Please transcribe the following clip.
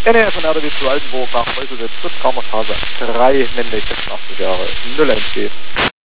NR von RDW zu Altenburg nach Meuselwitz, Fritz Kammerstraße 3, männlich 86 Jahre, 0 NC.